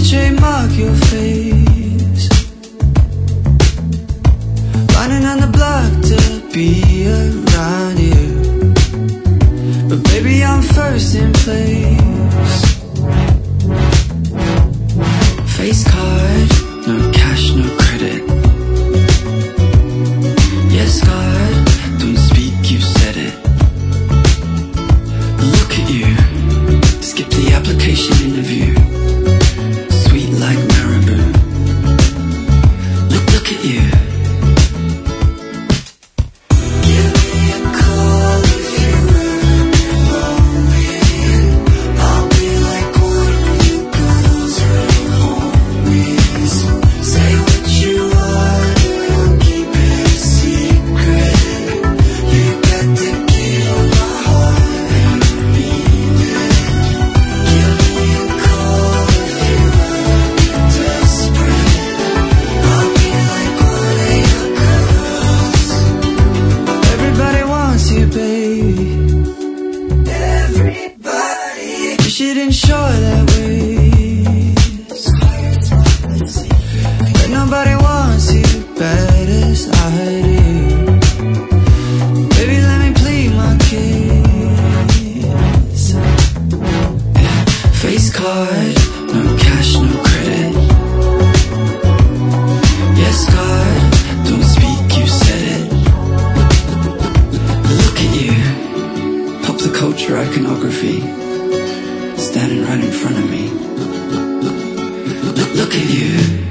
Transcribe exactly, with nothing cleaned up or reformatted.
trademark your face, running on the block to be around you. But baby, I'm first in place. Face card, no cash, no credit. Yes, God, don't speak, you said it. Look at you, skip the application interview. Sweet like marabou. Look, look at you. Give me a call if you ever lonely. I'll be like one of you girls or you homies. Say what you want, I'll keep it a secret. You got the key on my heart and I mean it. Give me a call if you ever get desperate. I'll be like one of your girls. Everybody wants you, baby. Everybody. You should ensure that ways. But nobody wants you bad as I do. Baby, let me plead my case. Face card, no cash, no credit. Yes, God, don't speak, you said it. Look at you, pop the culture iconography, standing right in front of me. Look, look at you.